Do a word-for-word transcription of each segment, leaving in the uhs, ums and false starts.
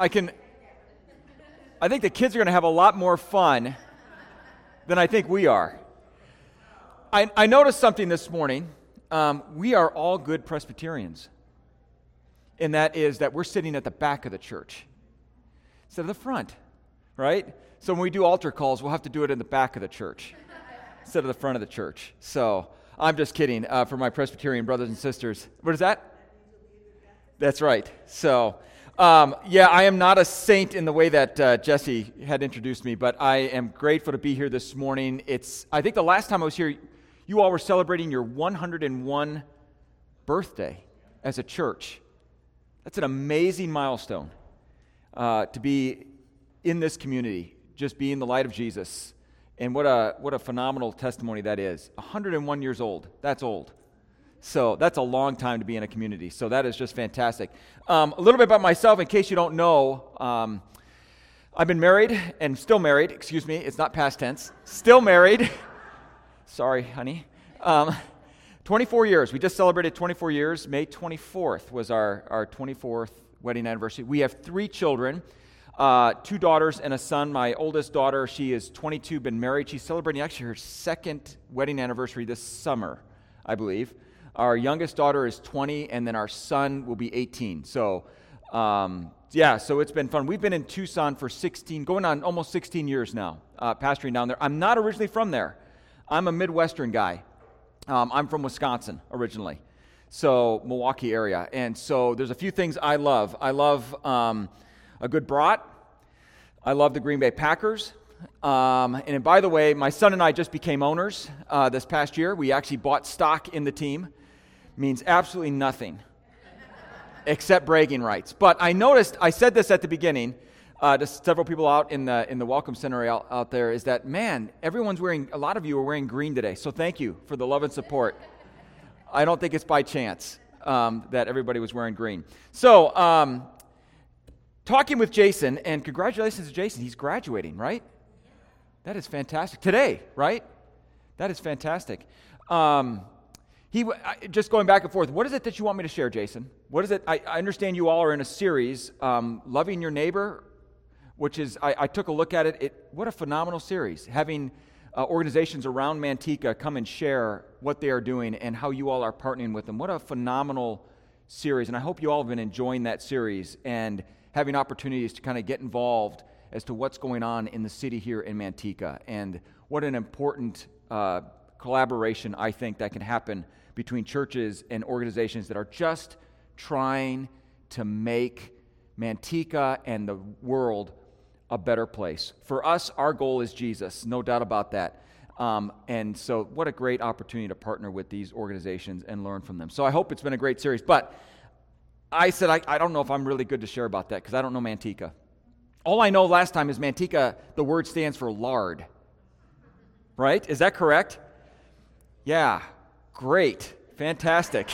I can, I think the kids are going to have a lot more fun than I think we are. I, I noticed something this morning. Um, we are all good Presbyterians. And that is that we're sitting at the back of the church instead of the front, right? So when we do altar calls, we'll have to do it in the back of the church instead of the front of the church. So I'm just kidding uh, for my Presbyterian brothers and sisters. What is that? That's right. So, um, yeah, I am not a saint in the way that uh, Jesse had introduced me, but I am grateful to be here this morning. It's, I think the last time I was here, you all were celebrating your one hundred and one birthday as a church. That's an amazing milestone uh, to be in this community, just being the light of Jesus. And what a what a phenomenal testimony that is. one hundred and one years old. That's old. So that's a long time to be in a community. So that is just fantastic. Um, a little bit about myself, in case you don't know. Um, I've been married and still married. Excuse me, it's not past tense. Still married. Sorry, honey. Um, twenty-four years. We just celebrated twenty-four years. May twenty-fourth was our, our twenty-fourth wedding anniversary. We have three children. Uh, two daughters and a son. My oldest daughter, she is twenty-two, been married. She's celebrating actually her second wedding anniversary this summer, I believe. Our youngest daughter is twenty, and then our son will be eighteen. So, um, yeah, so it's been fun. We've been in Tucson for sixteen, going on almost sixteen years now, uh, pastoring down there. I'm not originally from there. I'm a Midwestern guy. Um, I'm from Wisconsin originally, so Milwaukee area. And so there's a few things I love. I love um, a good brat. I love the Green Bay Packers. Um, and by the way, my son and I just became owners uh, this past year. We actually bought stock in the team. Means absolutely nothing except bragging rights. But I noticed, I said this at the beginning uh, to several people out in the in the Welcome Center out, out there, is that, man, everyone's wearing, a lot of you are wearing green today. So thank you for the love and support. I don't think it's by chance um, that everybody was wearing green. So, um, talking with Jason, and congratulations to Jason. He's graduating, right? That is fantastic. Today, right? That is fantastic. Um, he just going back and forth. What is it that you want me to share, Jason? What is it? I, I understand you all are in a series, um, Loving Your Neighbor, which is, I, I took a look at it. it. What a phenomenal series. Having uh, organizations around Manteca come and share what they are doing and how you all are partnering with them. What a phenomenal series. And I hope you all have been enjoying that series and having opportunities to kind of get involved as to what's going on in the city here in Manteca, and what an important uh, collaboration I think that can happen between churches and organizations that are just trying to make Manteca and the world a better place. For us, our goal is Jesus, no doubt about that. Um, and so what a great opportunity to partner with these organizations and learn from them. So I hope it's been a great series. But I said I, I don't know if I'm really good to share about that because I don't know Manteca. All I know last time is Manteca, the word stands for lard. Right? Is that correct? Yeah. Great. Fantastic.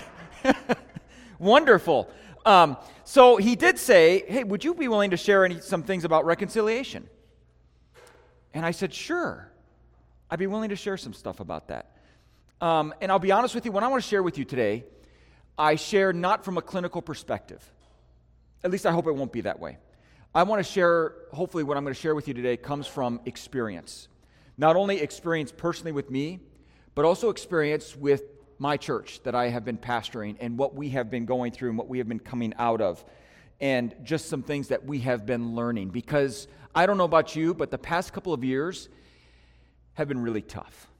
Wonderful. Um, so he did say, hey, would you be willing to share any, some things about reconciliation? And I said, sure. I'd be willing to share some stuff about that. Um, and I'll be honest with you, what I want to share with you today, I share not from a clinical perspective. At least I hope it won't be that way. I want to share, hopefully what I'm going to share with you today comes from experience. Not only experience personally with me, but also experience with my church that I have been pastoring and what we have been going through and what we have been coming out of, and just some things that we have been learning. Because I don't know about you, but the past couple of years have been really tough.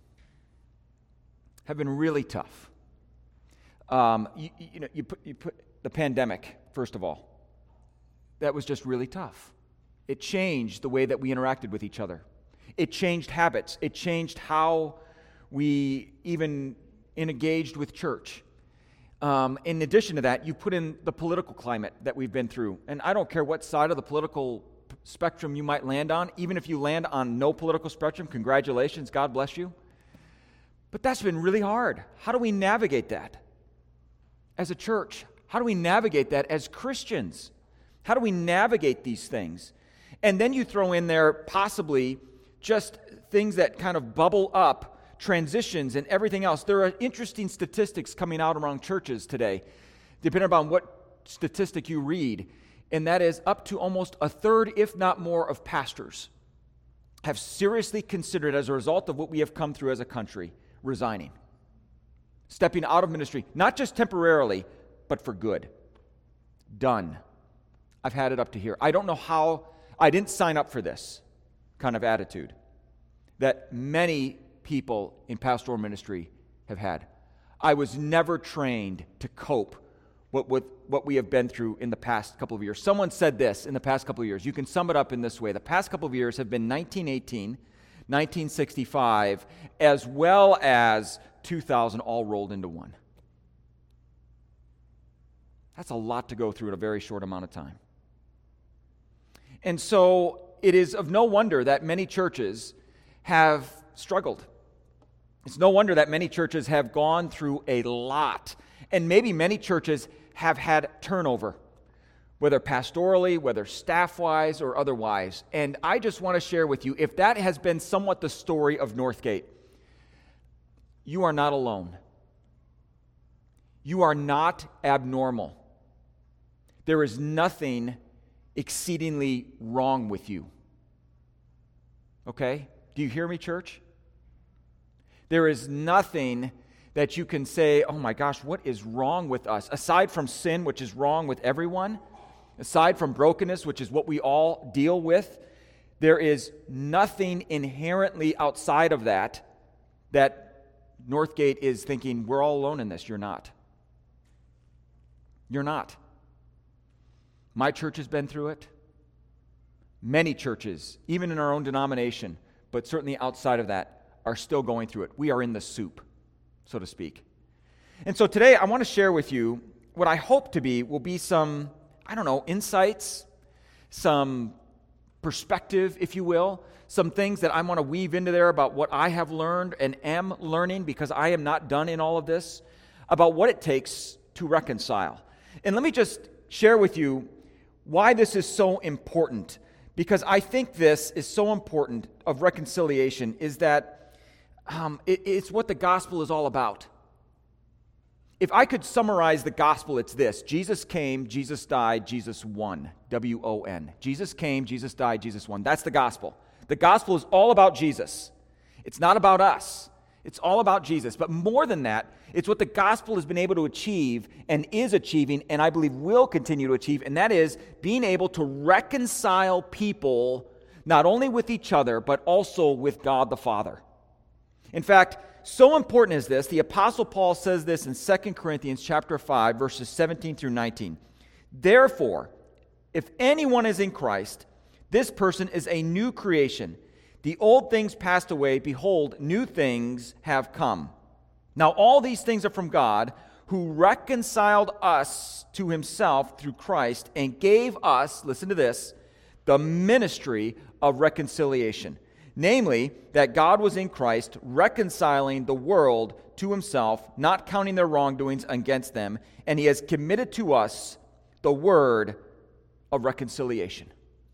Have been really tough. Um, you, you know, you put, you put the pandemic, first of all. That was just really tough. It changed the way that we interacted with each other. It changed habits. It changed how we even engaged with church. Um, in addition to that, you put in the political climate that we've been through. And I don't care what side of the political spectrum you might land on. Even if you land on no political spectrum, congratulations, God bless you. But that's been really hard. How do we navigate that as a church? How do we navigate that as Christians? How do we navigate these things? And then you throw in there possibly just things that kind of bubble up, transitions and everything else. There are interesting statistics coming out around churches today, depending upon what statistic you read. and that is up to almost a third, if not more, of pastors have seriously considered, as a result of what we have come through as a country, resigning, stepping out of ministry, not just temporarily, but for good. Done. I've had it up to here. I don't know how, I didn't sign up for this kind of attitude that many people in pastoral ministry have had. I was never trained to cope with, with what we have been through in the past couple of years. Someone said this in the past couple of years. You can sum it up in this way. The past couple of years have been nineteen eighteen, nineteen sixty-five, as well as two thousand all rolled into one. That's a lot to go through in a very short amount of time. And so it is of no wonder that many churches have struggled. It's no wonder that many churches have gone through a lot. And maybe many churches have had turnover, whether pastorally, whether staff-wise, or otherwise. And I just want to share with you, if that has been somewhat the story of Northgate, you are not alone. You are not abnormal. There is nothing exceedingly wrong with you. Okay? Do you hear me, church? There is nothing that you can say, oh my gosh, what is wrong with us? Aside from sin, which is wrong with everyone, aside from brokenness, which is what we all deal with, there is nothing inherently outside of that that Northgate is thinking, we're all alone in this. You're not. You're not. My church has been through it. Many churches, even in our own denomination, but certainly outside of that, are still going through it. We are in the soup, so to speak. And so today I want to share with you what I hope to be will be some, I don't know, insights, some perspective, if you will, some things that I want to weave into there about what I have learned and am learning, because I am not done in all of this, about what it takes to reconcile. And let me just share with you why this is so important, because I think this is so important of reconciliation, is that um, it, it's what the gospel is all about. If I could summarize the gospel, it's this: Jesus came, Jesus died, Jesus won. W O N. Jesus came, Jesus died, Jesus won. That's the gospel. The gospel is all about Jesus. It's not about us. It's all about Jesus. But more than that, it's what the gospel has been able to achieve and is achieving, and I believe will continue to achieve, and that is being able to reconcile people not only with each other, but also with God the Father. In fact, so important is this, the Apostle Paul says this in Second Corinthians chapter five, verses seventeen through nineteen. Therefore, if anyone is in Christ, this person is a new creation. The old things passed away, behold, new things have come. Now all these things are from God, who reconciled us to himself through Christ and gave us, listen to this, the ministry of reconciliation. Namely, that God was in Christ reconciling the world to himself, not counting their wrongdoings against them, and he has committed to us the word of reconciliation.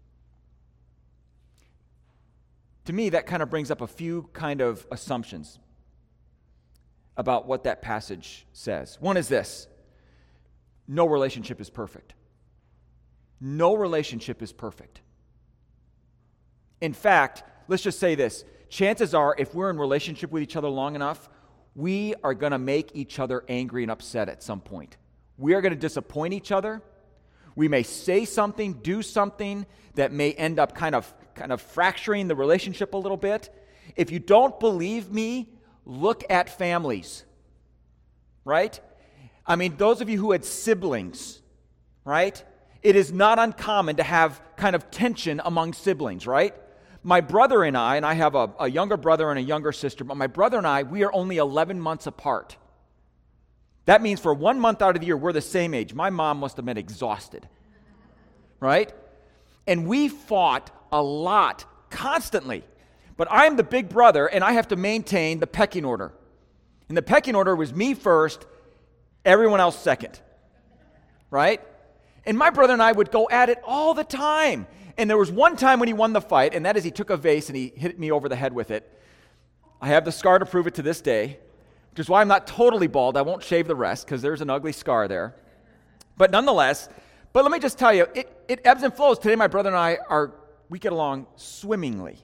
To me, that kind of brings up a few kind of assumptions about what that passage says. One is this: no relationship is perfect. No relationship is perfect. In fact, let's just say this. Chances are, if we're in relationship with each other long enough, we are going to make each other angry and upset at some point. We are going to disappoint each other. We may say something, do something that may end up kind of, kind of fracturing the relationship a little bit. If you don't believe me, look at families, right? I mean, those of you who had siblings, right? It is not uncommon to have kind of tension among siblings, right? My brother and I, and I have a, a younger brother and a younger sister, but my brother and I, we are only eleven months apart. That means for one month out of the year, we're the same age. My mom must have been exhausted, right? And we fought a lot, constantly. But I'm the big brother, and I have to maintain the pecking order. And the pecking order was me first, everyone else second, right? And my brother and I would go at it all the time. And there was one time when he won the fight, and that is he took a vase and he hit me over the head with it. I have the scar to prove it to this day, which is why I'm not totally bald. I won't shave the rest because there's an ugly scar there. But nonetheless, But let me just tell you, it, it ebbs and flows. Today, my brother and I are, we get along swimmingly.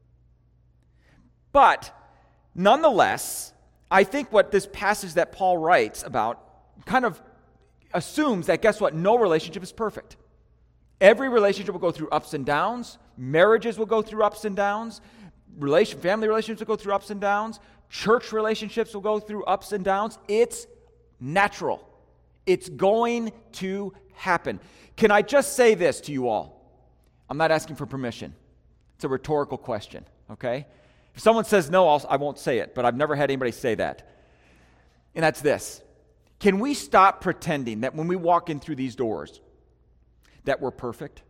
But nonetheless, I think what this passage that Paul writes about kind of assumes that, guess what? No relationship is perfect. Every relationship will go through ups and downs. Marriages will go through ups and downs. Relation, family relationships will go through ups and downs. Church relationships will go through ups and downs. It's natural. It's going to happen. Can I just say this to you all? I'm not asking for permission. It's a rhetorical question, okay? If someone says no, I'll, I won't say it, but I've never had anybody say that. And that's this. Can we stop pretending that when we walk in through these doors that we're perfect?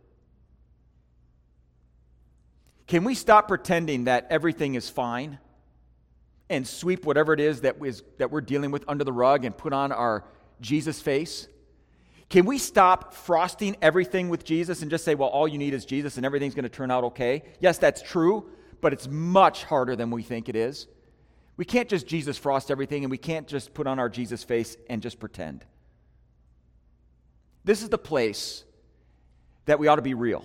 Can we stop pretending that everything is fine and sweep whatever it is that, is, that we're dealing with under the rug and put on our Jesus face? Can we stop frosting everything with Jesus and just say, well, all you need is Jesus and everything's going to turn out okay? Yes, that's true, but it's much harder than we think it is. We can't just Jesus frost everything, and we can't just put on our Jesus face and just pretend. This is the place that we ought to be real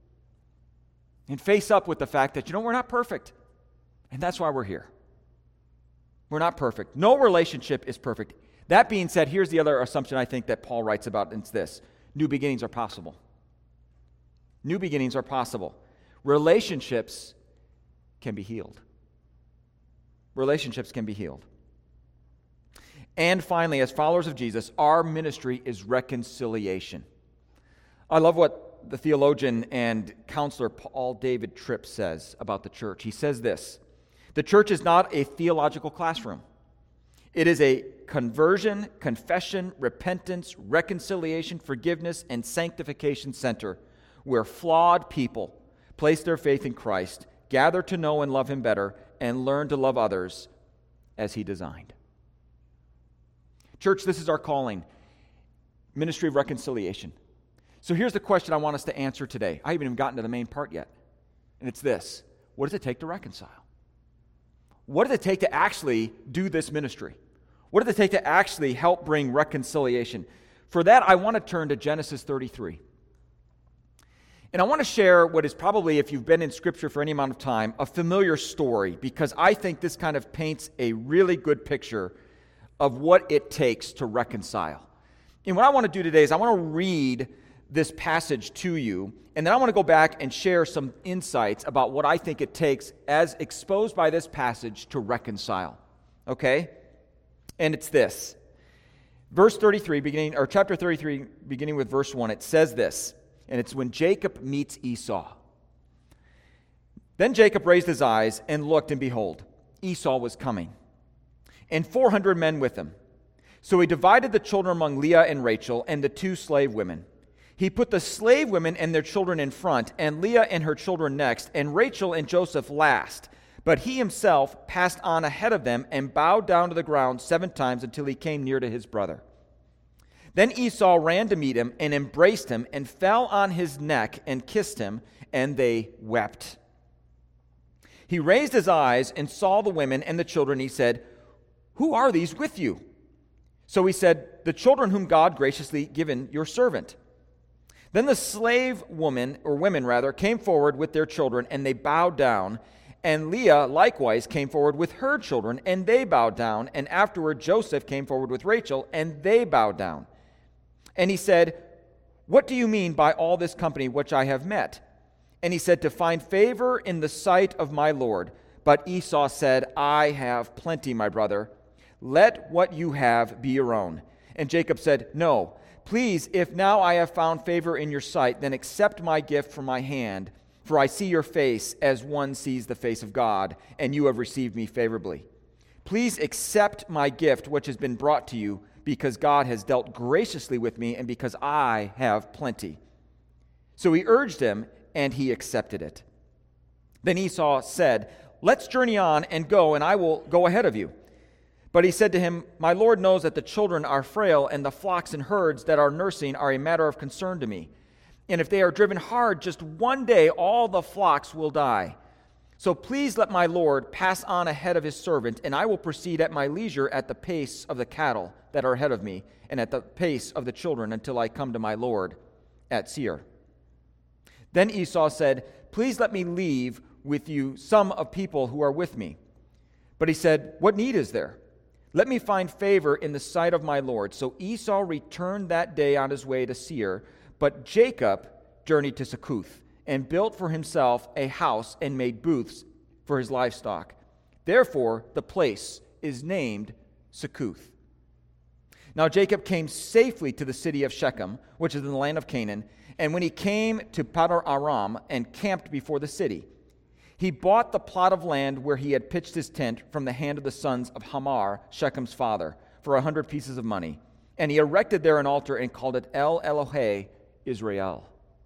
and face up with the fact that, you know, we're not perfect, and that's why we're here. We're not perfect. No relationship is perfect. That being said, here's the other assumption I think that Paul writes about, and it's this. New beginnings are possible. New beginnings are possible. Relationships can be healed. Relationships can be healed. And finally, as followers of Jesus, our ministry is reconciliation. I love what the theologian and counselor Paul David Tripp says about the church. He says this: the church is not a theological classroom. It is a conversion, confession, repentance, reconciliation, forgiveness, and sanctification center where flawed people place their faith in Christ, gather to know and love Him better, and learn to love others as He designed. Church, this is our calling, ministry of reconciliation. So here's the question I want us to answer today. I haven't even gotten to the main part yet. And it's this: what does it take to reconcile? What does it take to actually do this ministry? What does it take to actually help bring reconciliation? For that, I want to turn to Genesis thirty-three. And I want to share what is probably, if you've been in Scripture for any amount of time, a familiar story, because I think this kind of paints a really good picture of what it takes to reconcile. And what I want to do today is I want to read this passage to you, and then I want to go back and share some insights about what I think it takes, as exposed by this passage, to reconcile. Okay? And it's this. Verse thirty-three, beginning, or chapter thirty-three, beginning with verse one, it says this, and it's when Jacob meets Esau. Then Jacob raised his eyes and looked, and behold, Esau was coming, and four hundred men with him. So he divided the children among Leah and Rachel and the two slave women. He put the slave women and their children in front, and Leah and her children next, and Rachel and Joseph last. But he himself passed on ahead of them and bowed down to the ground seven times until he came near to his brother. Then Esau ran to meet him and embraced him and fell on his neck and kissed him, and they wept. He raised his eyes and saw the women and the children. He said, "Who are these with you?" So he said, "The children whom God graciously given your servant." Then the slave woman, or women rather, came forward with their children, and they bowed down. And Leah likewise came forward with her children, and they bowed down. And afterward Joseph came forward with Rachel, and they bowed down. And he said, "What do you mean by all this company which I have met?" And he said, "To find favor in the sight of my Lord." But Esau said, "I have plenty, my brother. Let what you have be your own." And Jacob said, "No, please, if now I have found favor in your sight, then accept my gift from my hand. For I see your face as one sees the face of God, and you have received me favorably. Please accept my gift which has been brought to you, because God has dealt graciously with me, and because I have plenty." So he urged him, and he accepted it. Then Esau said, "Let's journey on and go, and I will go ahead of you." But he said to him, "My Lord knows that the children are frail, and the flocks and herds that are nursing are a matter of concern to me. And if they are driven hard just one day, all the flocks will die. So please let my Lord pass on ahead of his servant, and I will proceed at my leisure at the pace of the cattle that are ahead of me, and at the pace of the children until I come to my Lord." at Seir. Then Esau said, "Please let me leave with you some of people who are with me." But he said, "What need is there? Let me find favor in the sight of my Lord." So Esau returned that day on his way to Seir, but Jacob journeyed to Succoth and built for himself a house and made booths for his livestock. Therefore, the place is named Succoth. Now Jacob came safely to the city of Shechem, which is in the land of Canaan, and when he came to Padar Aram and camped before the city, he bought the plot of land where he had pitched his tent from the hand of the sons of Hamor, Shechem's father, for a hundred pieces of money. And he erected there an altar and called it El Elohe Israel.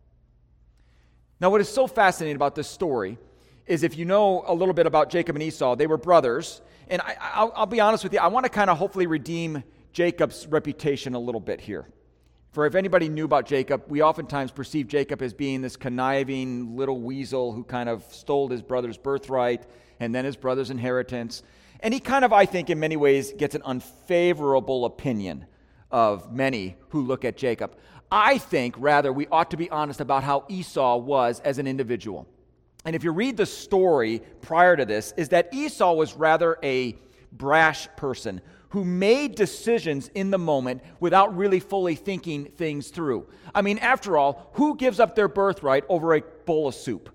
Now, what is so fascinating about this story is if you know a little bit about Jacob and Esau, they were brothers. And I, I'll, I'll be honest with you, I want to kind of hopefully redeem Jacob's reputation a little bit here. For if anybody knew about Jacob, we oftentimes perceive Jacob as being this conniving little weasel who kind of stole his brother's birthright and then his brother's inheritance. And he kind of, I think, in many ways gets an unfavorable opinion of many who look at Jacob. I think, rather, we ought to be honest about how Esau was as an individual. And if you read the story prior to this, is that Esau was rather a brash person who made decisions in the moment without really fully thinking things through. I mean, after all, who gives up their birthright over a bowl of soup?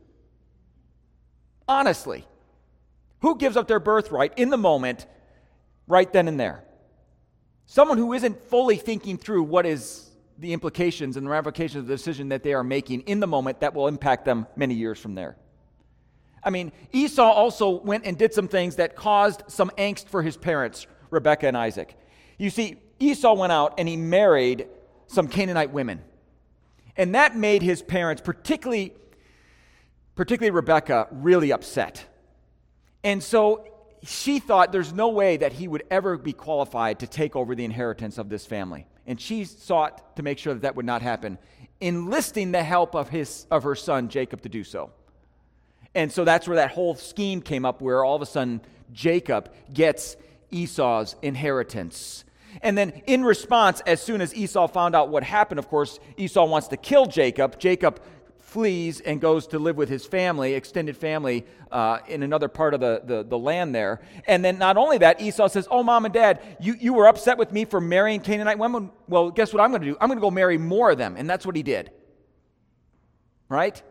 Honestly, who gives up their birthright in the moment, right then and there? Someone who isn't fully thinking through what is the implications and the ramifications of the decision that they are making in the moment that will impact them many years from there. I mean, Esau also went and did some things that caused some angst for his parents, Rebekah and Isaac. You see, Esau went out and he married some Canaanite women. And that made his parents, particularly, particularly Rebekah, really upset. And so she thought there's no way that he would ever be qualified to take over the inheritance of this family. And she sought to make sure that that would not happen, enlisting the help of his of her son Jacob to do so. And so that's where that whole scheme came up, where all of a sudden Jacob gets Esau's inheritance. And then in response, as soon as Esau found out what happened, of course, Esau wants to kill Jacob. Jacob flees and goes to live with his family, extended family, uh, in another part of the, the, the land there. And then not only that, Esau says, "Oh, Mom and Dad, you, you were upset with me for marrying Canaanite women? Well, guess what I'm going to do? I'm going to go marry more of them." And that's what he did. Right?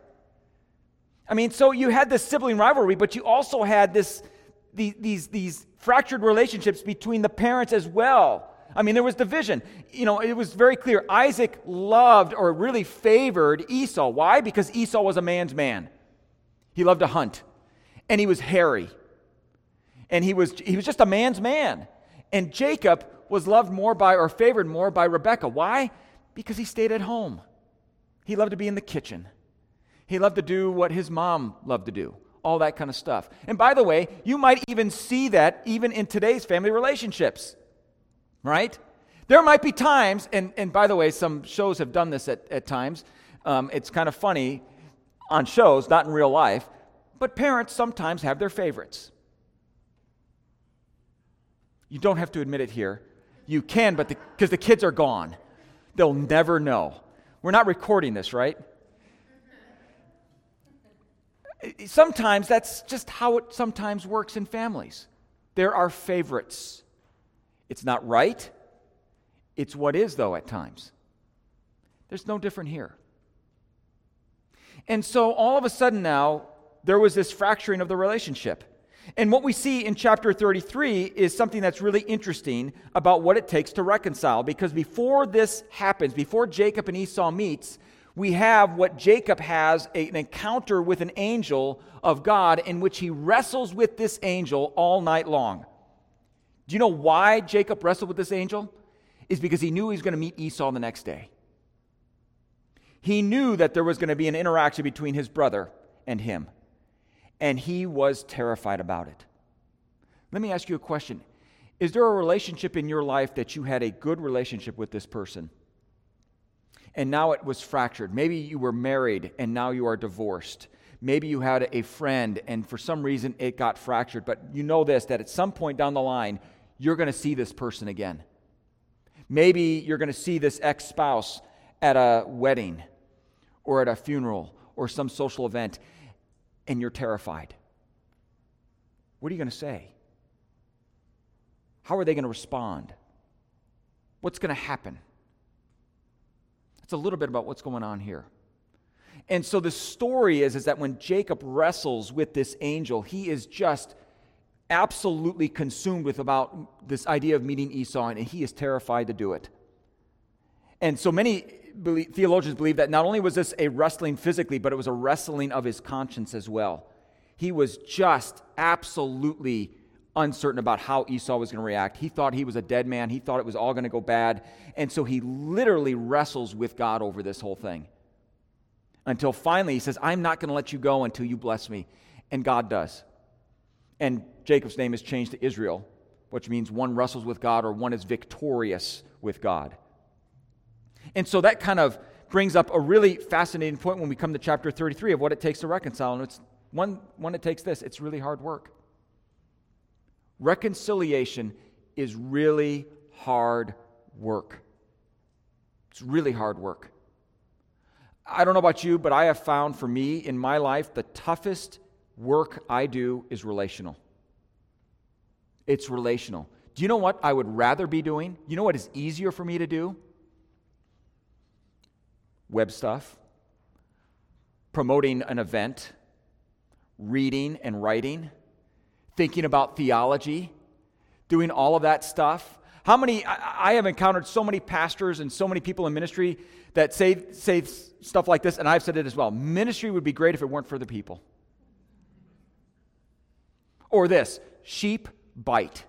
I mean, so you had this sibling rivalry, but you also had this these, these, these fractured relationships between the parents as well. I mean, there was division. You know, it was very clear. Isaac loved or really favored Esau. Why? Because Esau was a man's man. He loved to hunt. And he was hairy. And he was he was just a man's man. And Jacob was loved more by, or favored more by Rebekah. Why? Because he stayed at home. He loved to be in the kitchen. He loved to do what his mom loved to do. All that kind of stuff. And by the way, you might even see that even in today's family relationships. Right? There might be times, and, and by the way, some shows have done this at, at times. Um, it's kind of funny on shows, not in real life, but parents sometimes have their favorites. You don't have to admit it here. You can, but because the, the kids are gone. They'll never know. We're not recording this, right? Sometimes that's just how it sometimes works in families. There are favorites. It's not right. It's what is, though, at times. There's no different here. And so all of a sudden now, there was this fracturing of the relationship. And what we see in chapter thirty-three is something that's really interesting about what it takes to reconcile. Because before this happens, before Jacob and Esau meets, we have what Jacob has, a, an encounter with an angel of God in which he wrestles with this angel all night long. Do you know why Jacob wrestled with this angel? It's because he knew he was going to meet Esau the next day. He knew that there was going to be an interaction between his brother and him. And he was terrified about it. Let me ask you a question. Is there a relationship in your life that you had a good relationship with this person, and now it was fractured? Maybe you were married and now you are divorced. Maybe you had a friend and for some reason it got fractured. But you know this, that at some point down the line, you're going to see this person again. Maybe you're going to see this ex-spouse at a wedding. or at a funeral or some social event, and you're terrified. What are you going to say? How are they going to respond? What's going to happen? It's a little bit about what's going on here. And so the story is, is that when Jacob wrestles with this angel, he is just absolutely consumed with about this idea of meeting Esau, and he is terrified to do it. And so many believe, theologians believe that not only was this a wrestling physically, but it was a wrestling of his conscience as well. He was just absolutely uncertain about how Esau was going to react. He thought he was a dead man. He thought it was all going to go bad. And so he literally wrestles with God over this whole thing. Until finally he says, I'm not going to let you go until you bless me. And God does. And Jacob's name is changed to Israel, which means one wrestles with God or one is victorious with God. And so that kind of brings up a really fascinating point when we come to chapter thirty-three of what it takes to reconcile. And it's one, one it takes this, it's really hard work. Reconciliation is really hard work. It's really hard work. I don't know about you, but I have found for me in my life, the toughest work I do is relational. It's relational. Do you know what I would rather be doing? You know what is easier for me to do? Web stuff, promoting an event, reading and writing, thinking about theology, doing all of that stuff. How many, I, I have encountered so many pastors and so many people in ministry that say, say stuff like this, and I've said it as well. Ministry would be great if it weren't for the people. Or this, sheep bite.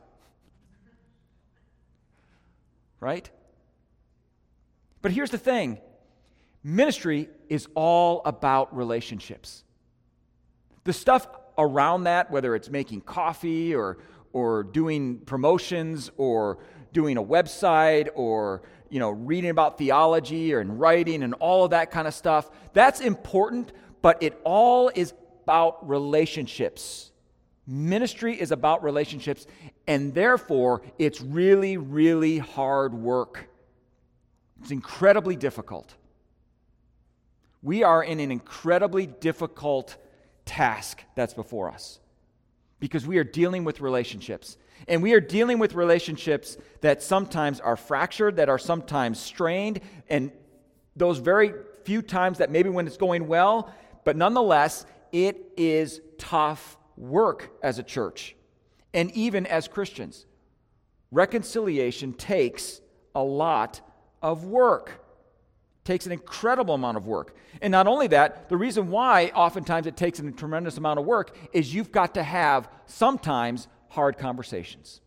Right? But here's the thing. Ministry is all about relationships. The stuff around that, whether it's making coffee or or doing promotions or doing a website or you know reading about theology or and writing and all of that kind of stuff, that's important, but it all is about relationships. Ministry is about relationships, and therefore it's really, really hard work. It's incredibly difficult. We are in an incredibly difficult task that's before us because we are dealing with relationships. And we are dealing with relationships that sometimes are fractured, that are sometimes strained, and those very few times that maybe when it's going well, but nonetheless, it is tough work as a church and even as Christians. Reconciliation takes a lot of work. Takes an incredible amount of work. And not only that, the reason why oftentimes it takes a tremendous amount of work is you've got to have sometimes hard conversations.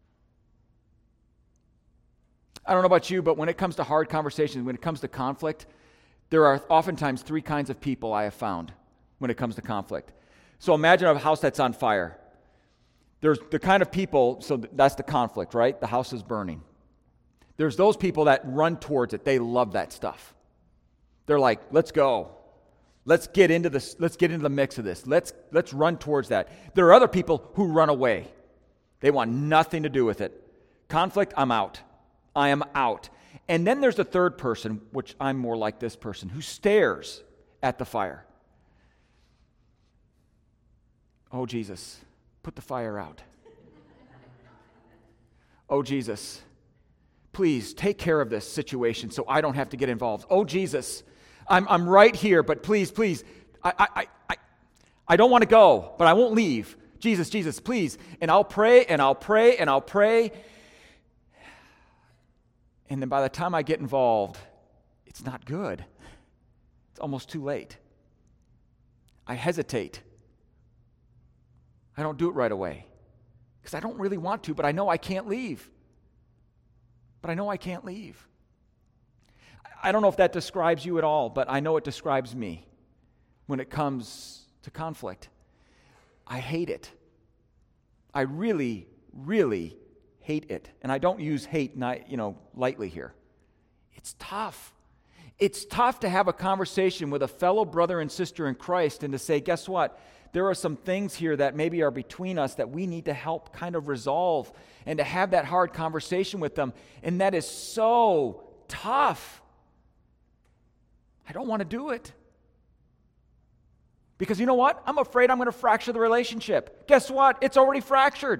I don't know about you, but when it comes to hard conversations, when it comes to conflict, there are oftentimes three kinds of people I have found when it comes to conflict. So imagine a house that's on fire. There's the kind of people, so that's the conflict, right? The house is burning. There's those people that run towards it. They love that stuff. They're like, let's go. Let's get into this. Let's get into the mix of this. Let's let's run towards that. There are other people who run away. They want nothing to do with it. Conflict, I'm out. I am out. And then there's the third person, which I'm more like this person, who stares at the fire. Oh, Jesus, put the fire out. Oh, Jesus, please take care of this situation so I don't have to get involved. Oh, Jesus, I'm I'm right here, but please, please, I I I I don't want to go, but I won't leave. Jesus, Jesus, please. And I'll pray and I'll pray and I'll pray. And then by the time I get involved, it's not good. It's almost too late. I hesitate. I don't do it right away because I don't really want to, but I know I can't leave. But I know I can't leave. I don't know if that describes you at all, but I know it describes me when it comes to conflict. I hate it. I really, really hate it. And I don't use hate, not, you know, lightly here. It's tough. It's tough to have a conversation with a fellow brother and sister in Christ and to say, guess what? There are some things here that maybe are between us that we need to help kind of resolve and to have that hard conversation with them. And that is so tough. I don't want to do it. Because you know what? I'm afraid I'm going to fracture the relationship. Guess what? It's already fractured.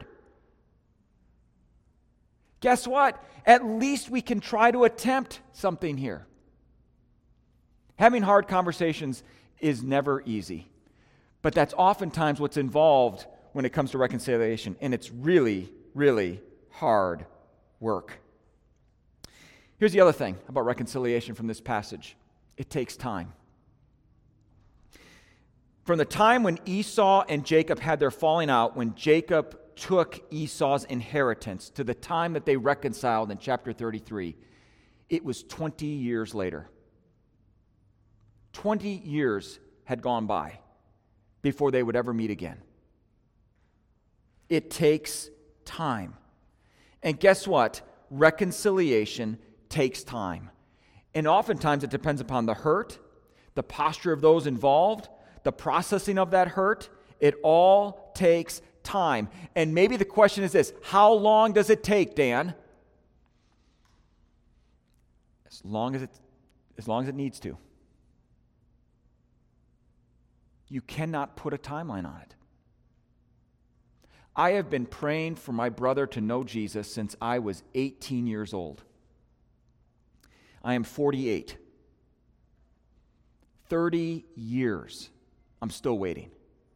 Guess what? At least we can try to attempt something here. Having hard conversations is never easy. But that's oftentimes what's involved when it comes to reconciliation. And it's really, really hard work. Here's the other thing about reconciliation from this passage. It takes time. From the time when Esau and Jacob had their falling out, when Jacob took Esau's inheritance, to the time that they reconciled in chapter thirty-three, it was twenty years later. twenty years had gone by before they would ever meet again. It takes time. And guess what? Reconciliation takes time. And oftentimes it depends upon the hurt, the posture of those involved, the processing of that hurt. It all takes time. And maybe the question is this: how long does it take, Dan? As long as it, as long as it needs to. You cannot put a timeline on it. I have been praying for my brother to know Jesus since I was eighteen years old. I am forty-eight. thirty years. I'm still waiting.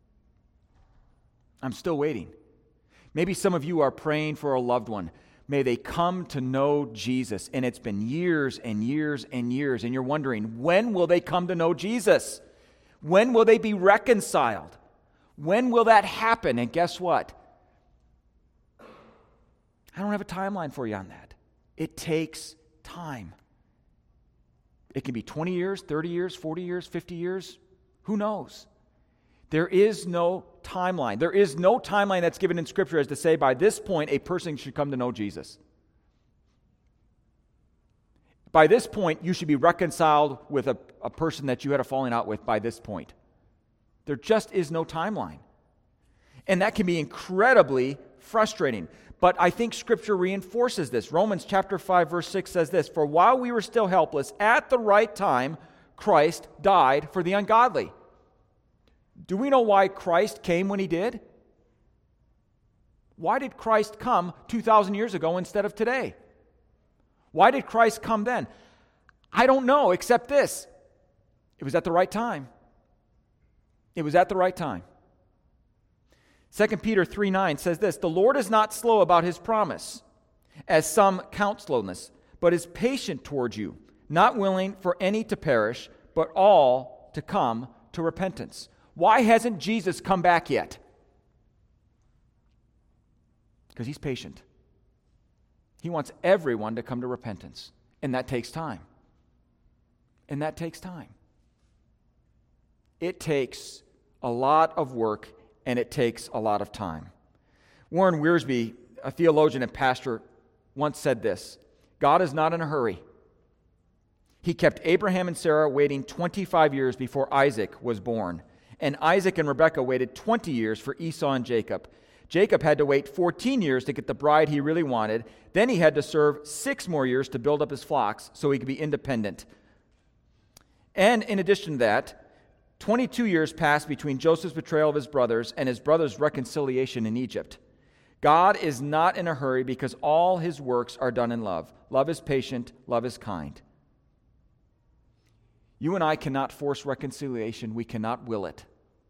I'm still waiting. Maybe some of you are praying for a loved one. May they come to know Jesus. And it's been years and years and years. And you're wondering, when will they come to know Jesus? When will they be reconciled? When will that happen? And guess what? I don't have a timeline for you on that. It takes time. It can be twenty years, thirty years, forty years, fifty years. Who knows? There is no timeline. There is no timeline that's given in Scripture as to say by this point a person should come to know Jesus. By this point, you should be reconciled with a, a person that you had a falling out with by this point. There just is no timeline. And that can be incredibly frustrating. But I think Scripture reinforces this. Romans chapter five, verse six says this: "For while we were still helpless, at the right time, Christ died for the ungodly." Do we know why Christ came when he did? Why did Christ come two thousand years ago instead of today? Why did Christ come then? I don't know, except this: it was at the right time. It was at the right time. Second Peter three nine says this: "The Lord is not slow about his promise, as some count slowness, but is patient towards you, not willing for any to perish, but all to come to repentance." Why hasn't Jesus come back yet? Because he's patient. He wants everyone to come to repentance, and that takes time. And that takes time. It takes a lot of work, and it takes a lot of time. Warren Wiersbe, a theologian and pastor, once said this: "God is not in a hurry. He kept Abraham and Sarah waiting twenty-five years before Isaac was born. And Isaac and Rebekah waited twenty years for Esau and Jacob. Jacob had to wait fourteen years to get the bride he really wanted. Then he had to serve six more years to build up his flocks so he could be independent. And in addition to that, twenty-two years passed between Joseph's betrayal of his brothers and his brothers' reconciliation in Egypt. God is not in a hurry because all his works are done in love. Love is patient. Love is kind." You and I cannot force reconciliation. We cannot will it.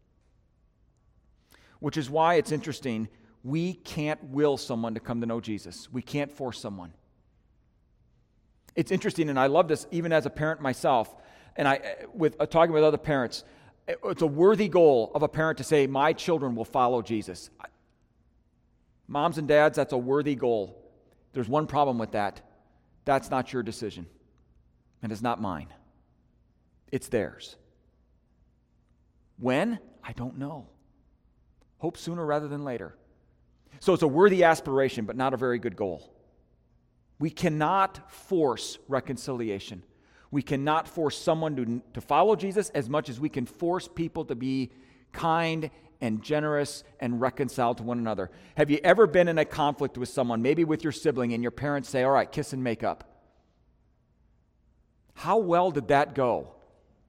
Which is why it's interesting, we can't will someone to come to know Jesus. We can't force someone. It's interesting, and I love this even as a parent myself, and I, with uh, talking with other parents, it's a worthy goal of a parent to say, my children will follow Jesus. Moms and dads, that's a worthy goal. There's one problem with that. That's not your decision, and it's not mine. It's theirs. When? I don't know. Hope sooner rather than later. So it's a worthy aspiration, but not a very good goal. We cannot force reconciliation. We cannot force someone to, to follow Jesus as much as we can force people to be kind and generous and reconciled to one another. Have you ever been in a conflict with someone, maybe with your sibling, and your parents say, "All right, kiss and make up"? How well did that go?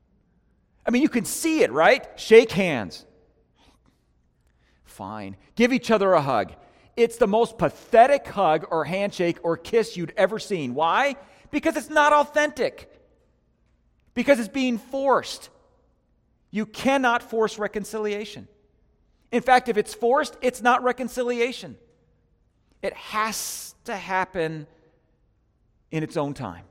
I mean, you can see it, right? Shake hands. Fine. Give each other a hug. It's the most pathetic hug or handshake or kiss you'd ever seen. Why? Because it's not authentic. Because it's being forced. You cannot force reconciliation. In fact, if it's forced, it's not reconciliation. It has to happen in its own time.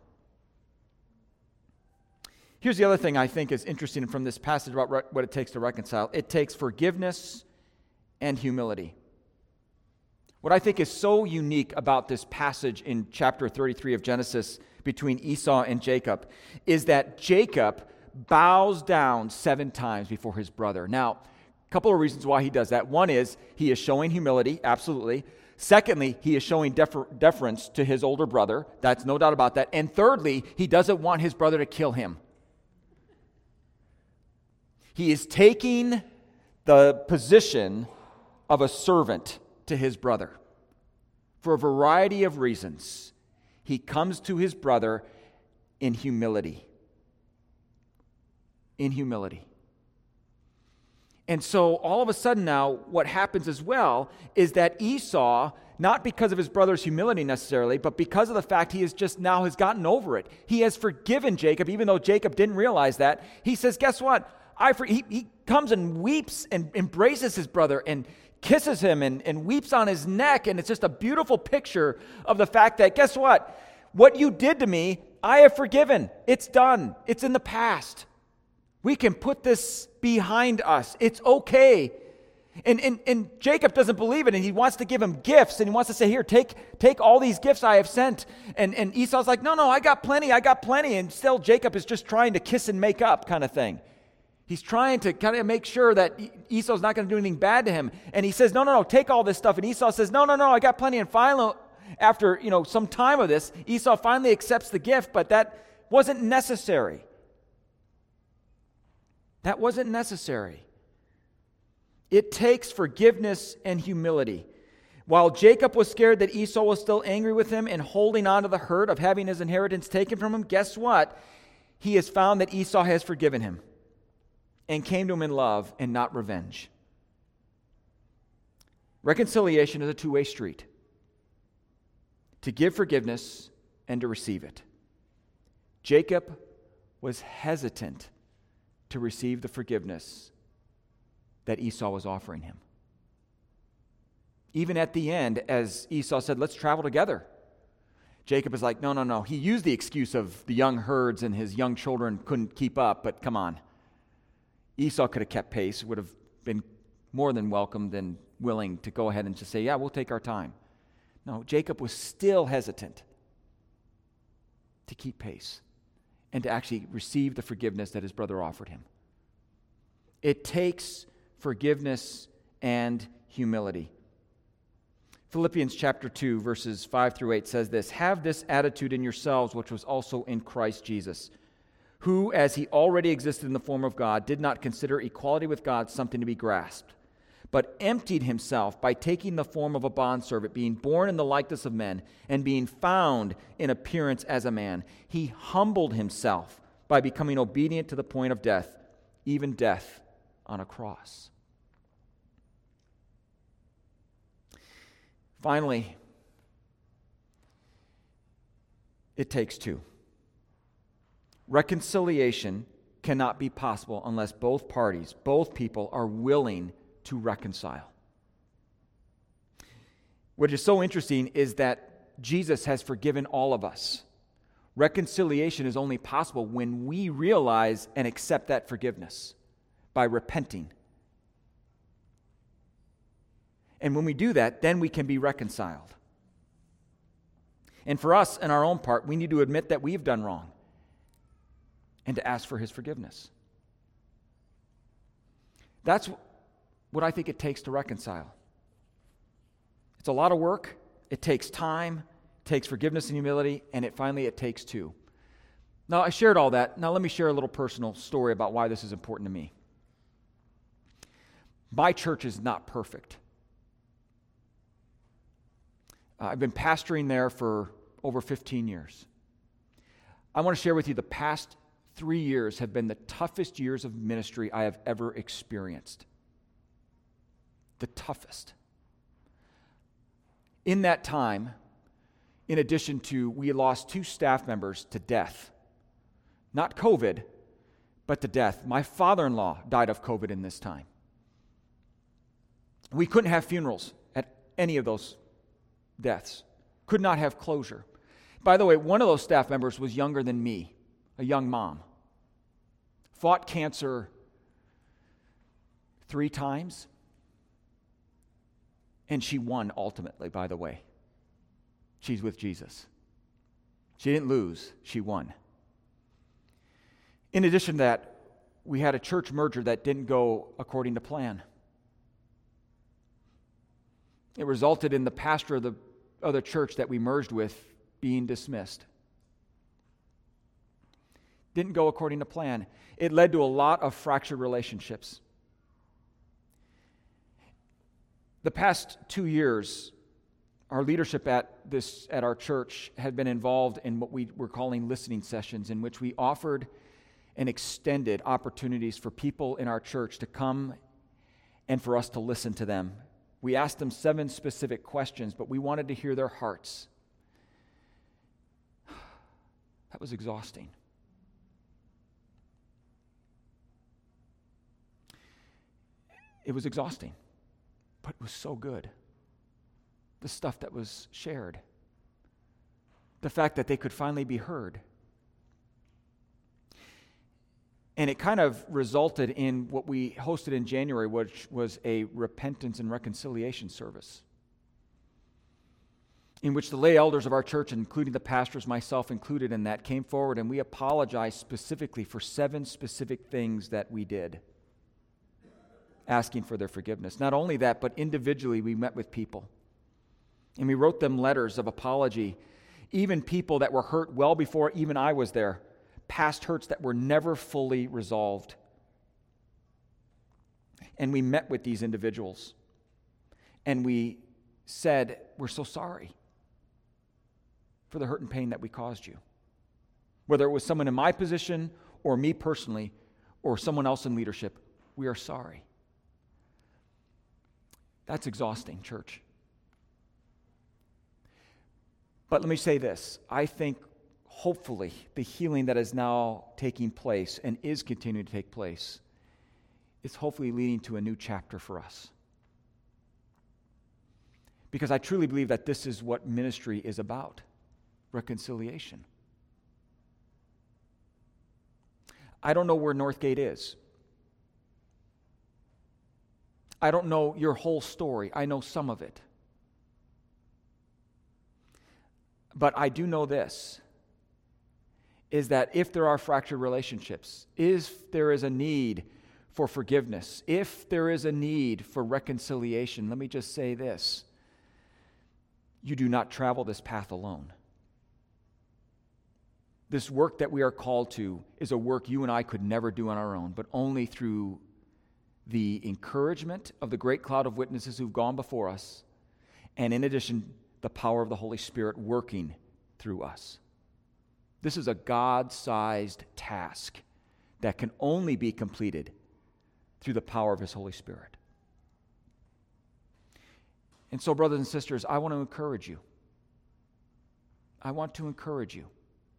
Here's the other thing I think is interesting from this passage about re- what it takes to reconcile. It takes forgiveness and humility. What I think is so unique about this passage in chapter thirty-three of Genesis between Esau and Jacob is that Jacob bows down seven times before his brother. Now, a couple of reasons why he does that. One is he is showing humility, absolutely. Secondly, he is showing defer- deference to his older brother. That's no doubt about that. And thirdly, he doesn't want his brother to kill him. He is taking the position of a servant to his brother. For a variety of reasons, he comes to his brother in humility. In humility. And so all of a sudden now, what happens as well is that Esau, not because of his brother's humility necessarily, but because of the fact he has just now has gotten over it. He has forgiven Jacob, even though Jacob didn't realize that. He says, guess what? I for, he, he comes and weeps and embraces his brother and kisses him and, and weeps on his neck. And it's just a beautiful picture of the fact that, guess what? What you did to me, I have forgiven. It's done. It's in the past. We can put this behind us. It's okay. And, and, and Jacob doesn't believe it, and he wants to give him gifts, and he wants to say, here, take, take all these gifts I have sent. And, and Esau's like, no, no, I got plenty, I got plenty. And still Jacob is just trying to kiss and make up kind of thing. He's trying to kind of make sure that Esau's not going to do anything bad to him. And he says, no, no, no, take all this stuff. And Esau says, no, no, no, I got plenty. And finally, after, you know, some time of this, Esau finally accepts the gift, but that wasn't necessary. That wasn't necessary. It takes forgiveness and humility. While Jacob was scared that Esau was still angry with him and holding on to the hurt of having his inheritance taken from him, guess what? He has found that Esau has forgiven him and came to him in love and not revenge. Reconciliation is a two-way street. To give forgiveness and to receive it. Jacob was hesitant to receive the forgiveness that Esau was offering him. Even at the end, as Esau said, let's travel together, Jacob is like, no, no, no. He used the excuse of the young herds and his young children couldn't keep up, but come on. Esau could have kept pace, would have been more than welcomed and willing to go ahead and just say, yeah, we'll take our time. No, Jacob was still hesitant to keep pace and to actually receive the forgiveness that his brother offered him. It takes forgiveness and humility. Philippians chapter two, verses five through eight says this, have this attitude in yourselves, which was also in Christ Jesus, who, as he already existed in the form of God, did not consider equality with God something to be grasped, but emptied himself by taking the form of a bondservant, being born in the likeness of men, and being found in appearance as a man. He humbled himself by becoming obedient to the point of death, even death on a cross. Finally, it takes two. Reconciliation cannot be possible unless both parties, both people, are willing to reconcile. What is so interesting is that Jesus has forgiven all of us. Reconciliation is only possible when we realize and accept that forgiveness by repenting. And when we do that, then we can be reconciled. And for us, in our own part, we need to admit that we've done wrong and to ask for his forgiveness. That's what I think it takes to reconcile. It's a lot of work. It takes time. It takes forgiveness and humility. And it finally, it takes two. Now, I shared all that. Now, let me share a little personal story about why this is important to me. My church is not perfect. Uh, I've been pastoring there for over fifteen years. I want to share with you the past three years have been the toughest years of ministry I have ever experienced. The toughest. In that time, in addition to, we lost two staff members to death. Not COVID, but to death. My father-in-law died of COVID in this time. We couldn't have funerals at any of those deaths. Could not have closure. By the way, one of those staff members was younger than me, a young mom. Fought cancer three times, and she won ultimately, by the way. She's with Jesus. She didn't lose, she won. In addition to that, we had a church merger that didn't go according to plan. It resulted in the pastor of the other church that we merged with being dismissed. Didn't go according to plan. It led to a lot of fractured relationships. The past two years, our leadership at this at our church had been involved in what we were calling listening sessions, in which we offered and extended opportunities for people in our church to come and for us to listen to them. We asked them seven specific questions, but we wanted to hear their hearts. That was exhausting. It was exhausting, but it was so good. The stuff that was shared. The fact that they could finally be heard. And it kind of resulted in what we hosted in January, which was a repentance and reconciliation service, in which the lay elders of our church, including the pastors, myself included in that, came forward and we apologized specifically for seven specific things that we did, asking for their forgiveness. Not only that, but individually we met with people and we wrote them letters of apology, even people that were hurt well before even I was there. Past hurts that were never fully resolved. And we met with these individuals and we said, we're so sorry for the hurt and pain that we caused you. Whether it was someone in my position or me personally or someone else in leadership, we are sorry. That's exhausting, church. But let me say this. I think hopefully, the healing that is now taking place and is continuing to take place is hopefully leading to a new chapter for us. Because I truly believe that this is what ministry is about, reconciliation. I don't know where Northgate is. I don't know your whole story. I know some of it. But I do know this, is that if there are fractured relationships, if there is a need for forgiveness, if there is a need for reconciliation, let me just say this. You do not travel this path alone. This work that we are called to is a work you and I could never do on our own, but only through the encouragement of the great cloud of witnesses who've gone before us, and in addition, the power of the Holy Spirit working through us. This is a God-sized task that can only be completed through the power of His Holy Spirit. And so, brothers and sisters, I want to encourage you. I want to encourage you.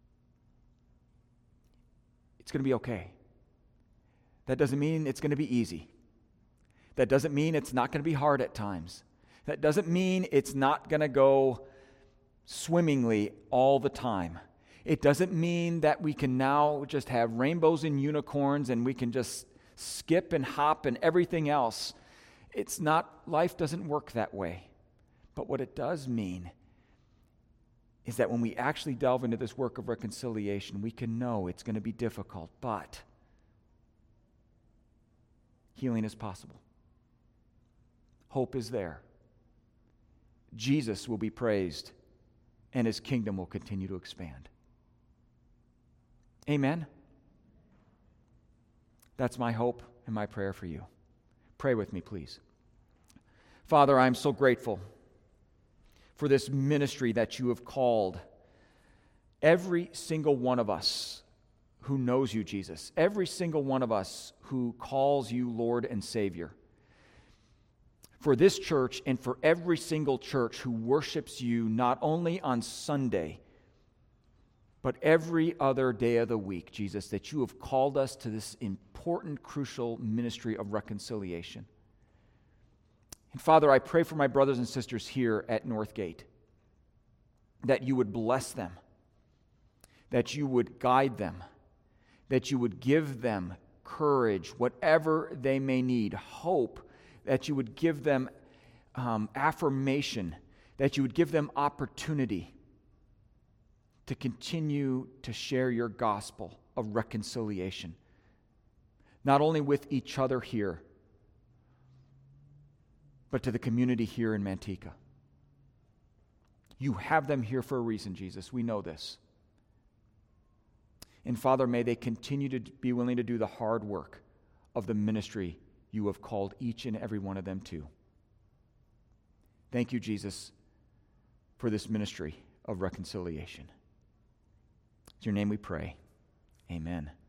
It's going to be okay. That doesn't mean it's going to be easy. That doesn't mean it's not going to be hard at times. That doesn't mean it's not going to go swimmingly all the time. It doesn't mean that we can now just have rainbows and unicorns and we can just skip and hop and everything else. It's not, life doesn't work that way. But what it does mean is that when we actually delve into this work of reconciliation, we can know it's going to be difficult, but healing is possible. Hope is there. Jesus will be praised, and His kingdom will continue to expand. Amen? That's my hope and my prayer for you. Pray with me, please. Father, I'm so grateful for this ministry that you have called every single one of us who knows you, Jesus, every single one of us who calls you Lord and Savior, for this church and for every single church who worships you not only on Sunday, but every other day of the week, Jesus, that you have called us to this important, crucial ministry of reconciliation. And Father, I pray for my brothers and sisters here at Northgate, that you would bless them, that you would guide them, that you would give them courage, whatever they may need, hope, that you would give them um, affirmation, that you would give them opportunity to continue to share your gospel of reconciliation, not only with each other here, but to the community here in Manteca. You have them here for a reason, Jesus. We know this. And Father, may they continue to be willing to do the hard work of the ministry you have called each and every one of them to. Thank you, Jesus, for this ministry of reconciliation. In your name we pray. Amen.